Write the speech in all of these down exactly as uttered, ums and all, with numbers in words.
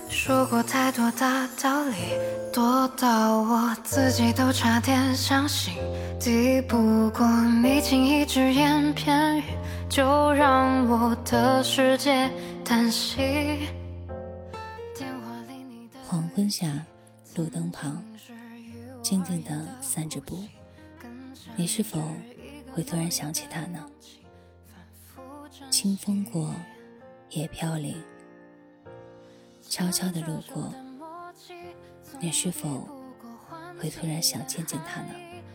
说过太多大道理，多到我自己都差点相信，抵不过你轻易只言片语，就让我的世界叹息。 黄昏下，路灯旁，静静地散着步，你是否会突然想起他呢？清风过，叶飘零，悄悄地路过，你是否会突然想见见他呢？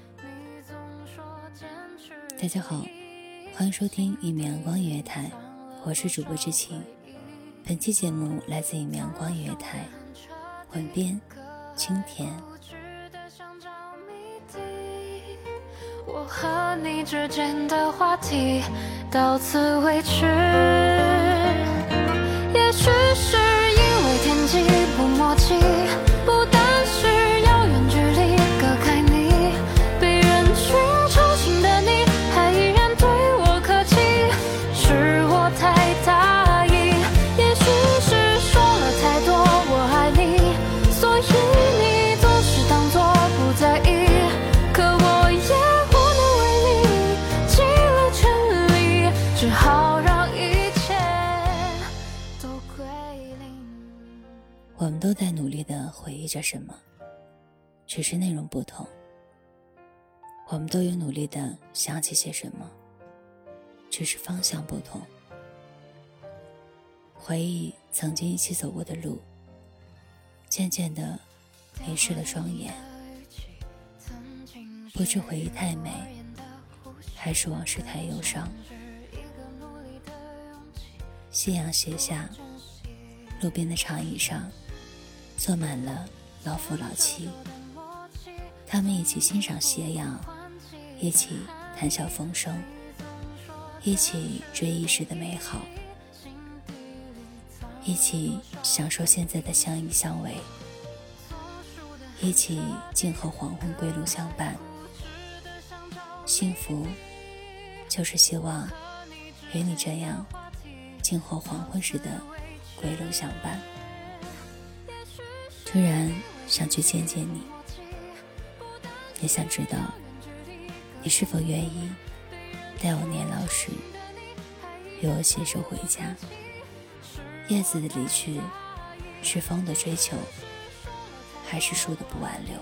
大家好，欢迎收听一米阳光音乐台，我是主播知晴。本期节目来自一米阳光音乐台，混编清甜。 我和你之间的话题到此为止，也许是因为天气不默契，不单是遥远距离隔开你，被人群吵醒的你还依然对我客气，是我太大意，也许是说了太多我爱你，所以你总是当作不在意，可我也无能为力，尽了全力，只好让一切都归零。 我们都在努力地回忆着什么，只是内容不同。我们都有努力地想起些什么，只是方向不同。回忆曾经一起走过的路，渐渐地迷失了双眼，不知回忆太美，还是往事太忧伤。夕阳斜下，路边的长椅上坐满了老夫老妻，他们一起欣赏斜阳，一起谈笑风生，一起追忆时的美好，一起享受现在的相依相偎，一起静候黄昏归路相伴。幸福就是希望与你这样静候黄昏时的归路相伴。突然想去见见你，也想知道你是否愿意待我年老时与我携手回家。叶子的离去是风的追求，还是树的不挽留？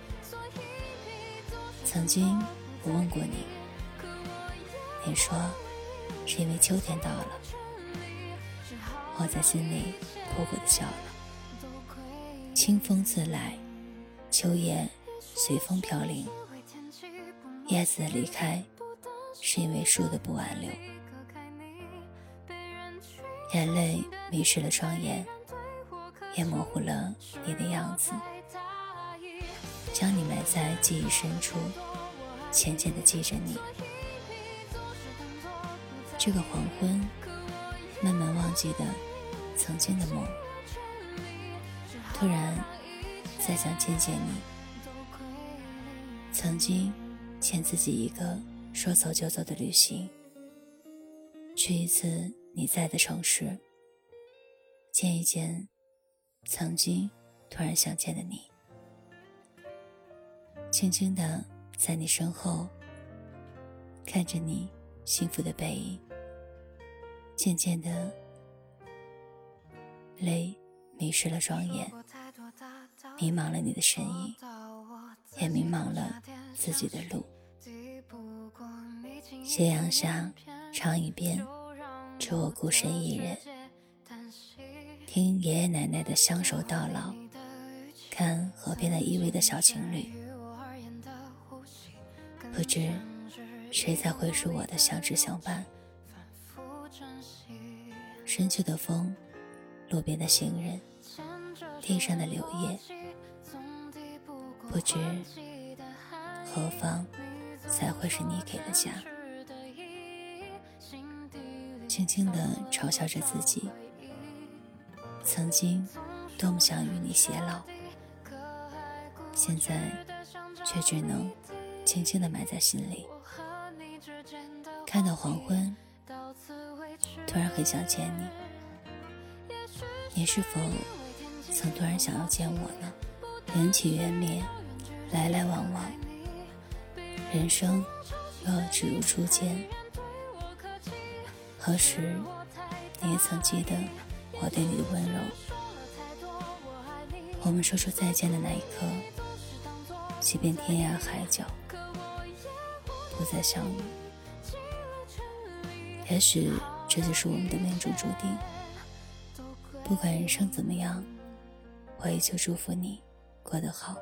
曾经我问过你，你说是因为秋天到了。我在心里苦苦地笑了。清风自来，秋叶随风飘零，叶子的离开是因为树的不挽留。眼泪迷失了双眼，也模糊了你的样子，将你埋在记忆深处，浅浅地记着你。这个黄昏，慢慢忘记的曾经的梦，突然再想见见你。曾经欠自己一个说走就走的旅行，去一次你在的城市，见一见曾经突然想见的你，轻轻地在你身后看着你幸福的背影，渐渐的泪迷失了双眼，迷茫了你的身影，也迷茫了自己的路。斜阳下，长椅边，只我孤身一人，听爷爷奶奶的相守到老，看河边的依偎的小情侣，不知谁在回述我的相知相伴。深秋的风，路边的行人，地上的柳叶，不知何方才会是你给的家。轻轻地嘲笑着自己，曾经多么想与你偕老，现在却只能轻轻地埋在心里。看到黄昏，突然很想见你，你是否曾突然想要见我呢？缘起缘灭，来来往往，人生又要只如初见。何时你也曾记得我对你的温柔？我们说出再见的那一刻，即便天涯海角不再相遇。也许这就是我们的命中注定。不管人生怎么样，我依旧祝福你过得好。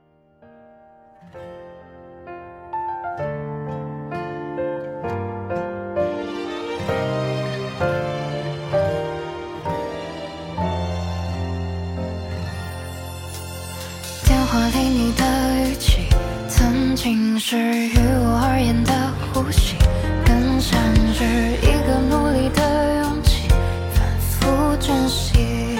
电话里你的语气，曾经是于我而言的呼吸，更像是一个努力的勇气，反复珍惜。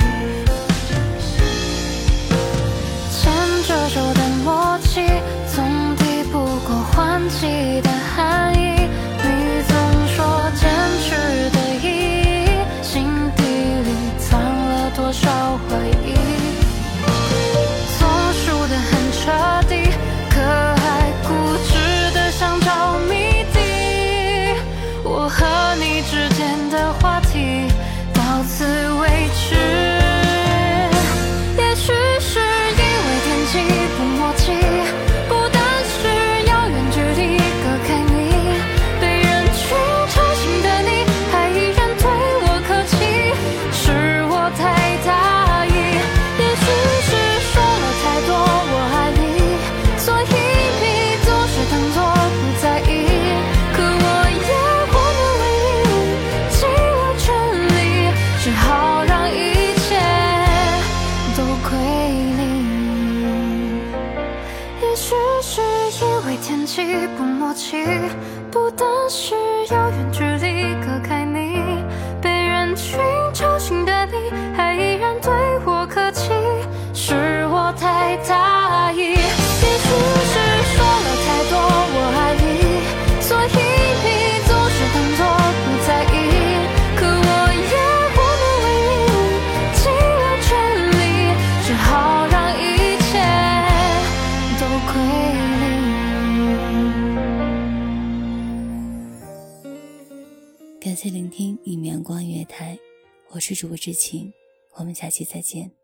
牵着手的默契，总抵不过换季的寒意。你总说坚持的意义，心底里藏了多少回忆。总输得很彻底，可还固执的想找谜底。我和你之间的话题到此为止。也许是因为天气不默契，不单是遥远距离隔开你，被人群吵醒的你还依然对我客气，是我太大意。也许是说了太多我爱你，所以你总是当作不在意，可我也无能为力，尽了全力，只好让一切都归你。也许是因为天气不默契，不单是遥远距离隔开你，被人群吵醒的你还依然对我客气，是我太大意。也许是说了太多我爱你，所以你总是当作不在意，可我也无能为力，尽了全力，只好让一切都归你。感谢聆听一米阳光音乐台，我是主播知晴，我们下期再见。